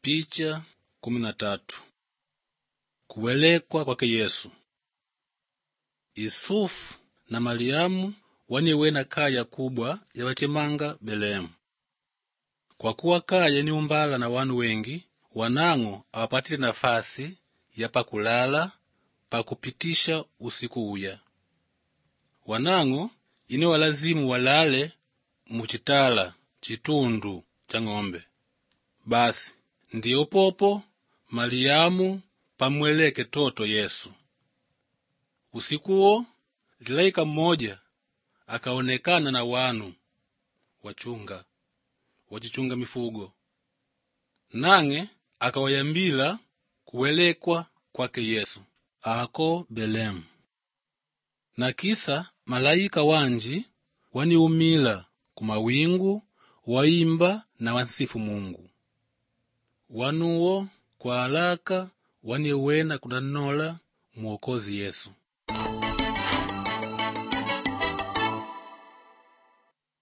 Picha 13. Kuwelekwa kwake Yesu. Yusufu na Mariamu waniwena kaya kubwa ya wachemanga Belemu. Kwa kuwa kaya ni umbala na wanu wengi, wanang'o awapatile nafasi ya pakulala pakupitisha usiku uya. Wanang'o ine walazimu walale muchitala chitundu cha ng'ombe. Basi ndiyo popo Mariamu pamweleke toto Yesu. Usikuo lilaika mmoja akaonekana na wanu wachichunga mifugo, nang'e akawayambila kuwelekwa kwake Yesu ako Belemu. Na kisa malaika wanji waniumila kumawingu waimba na wansifu Mungu. Wanuo kwa alaka waniwena kunanola Mwokozi Yesu.